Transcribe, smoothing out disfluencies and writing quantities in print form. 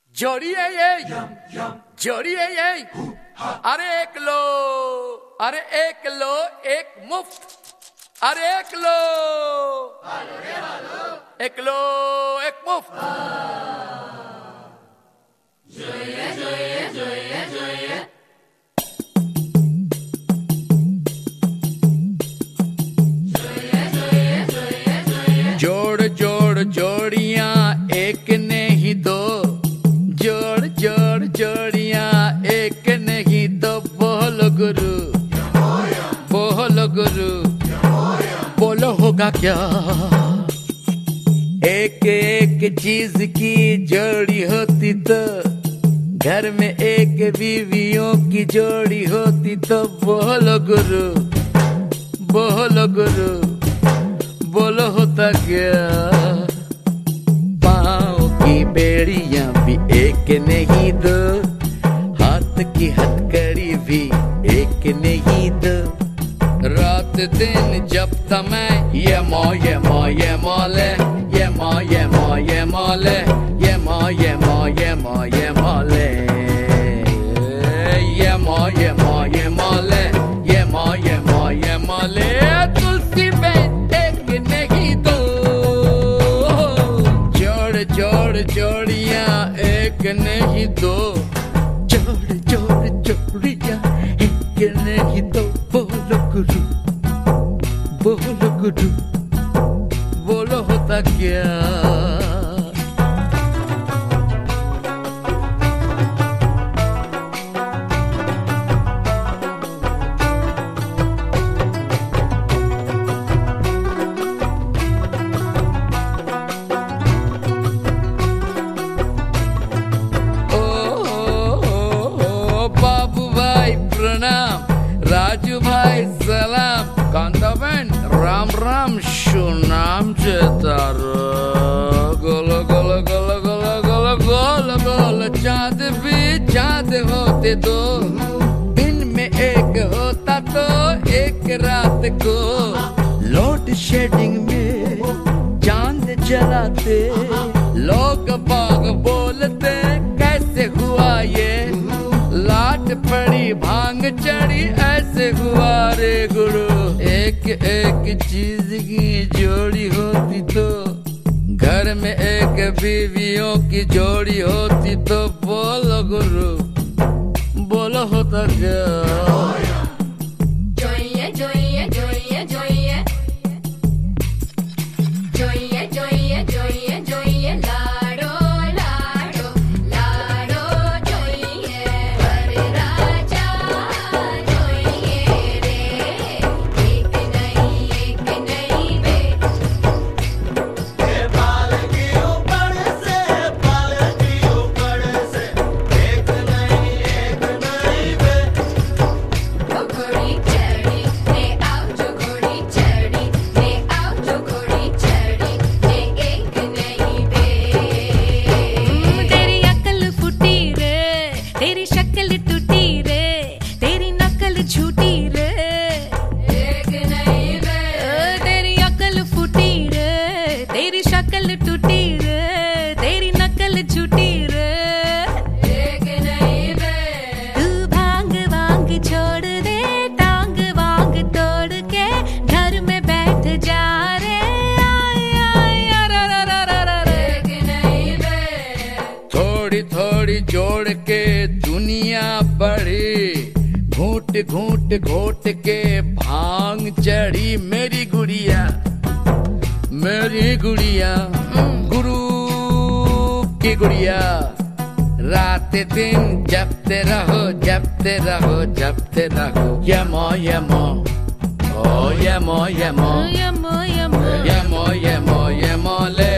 जोड़िए ये जोड़िए ये अरे एक लो, अरे एक लो एक मुफ्त, अरे एक लो एक लो एक मुफ्त। जोड़िए जोड़िए जोड़िए जोड़िए जोड़ जोड़ जोड़ियां एक नहीं दो, जोड़ जोड़ जोड़ियां एक नहीं दो। बोलो गुरु बोलो गुरु बोलो होगा क्या। एक एक चीज की जोड़ी होती तो घर में एक बीवियों की जोड़ी होती तो। बोलो गुरु बोलो गुरु बोलो होता क्या। पाँव की बेड़ियां भी एक नहीं दो, हाथ की हथकड़ी भी एक नहीं दो। रात दिन जब तमें ये मौले ये मौले ये मौले ये मौले ये मौले ये मौले ये मौले ये मौले ये मौले। तुलसी में एक नहीं दो, जोड़ जोड़ जोड़ियां एक नहीं दो, जोड़ जोड़ जोड़ियां एक नहीं दो। बोलो गुरु बोलो गुरु बोलो होता क्या। राजू भाई सलाम, कांताबेन राम राम सुनाम चेतारो। गोलो गोलो गोलो गोलो गोलो गोलो गोलो चाँद भी चाँद होते दो, दिन में एक होता तो एक रात को। लोड शेडिंग में चांद जलाते लोग बाग बोलते कैसे हुआ ये। लाट पड़ी भांग चढ़ी ऐसे हुआ रे गुरु। एक एक चीज की जोड़ी होती तो घर में एक बीवियों की जोड़ी होती तो। बोलो गुरु बोलो होता क्या। जोइए जोइए जोइए जोइए जोइए जोइए जोइए जोइए लाडो लाडो लाडो जोइए वर राजा जोइए रे। एक नहीं वे बाल की ऊपर से एक नहीं वे। जो घोड़ी चढ़ी ने आओ, जो घोड़ी चढ़ी ने आओ, जो घोड़ी चढ़ी ने एक नहीं वे। तेरी अकल फूटी रे, तेरी शक्ल टूटी रे, तेरी नकल झूठी रे। एक नहीं वे तेरी अकल फूटी रे, तेरी शक्ल टूटी रे, तेरी नकल झूठी रे। एक नहीं वे तू भांग वांग छोड़ दे, टांग वांग तोड़ के घर में बैठ जा रे। आय आय अररररररर। एक नहीं वे थोड़ी थोड़ी जोड़ के दुनिया बढ़ी, घूट घूट घोट के भांग चढ़ी। मेरी गुड़िया गुरु की गुड़िया। रात दिन जपते रहो जपते रहो जपते रहो। यमो यमो ओ यमो यमो यमो यमो यमो यमो यमो ले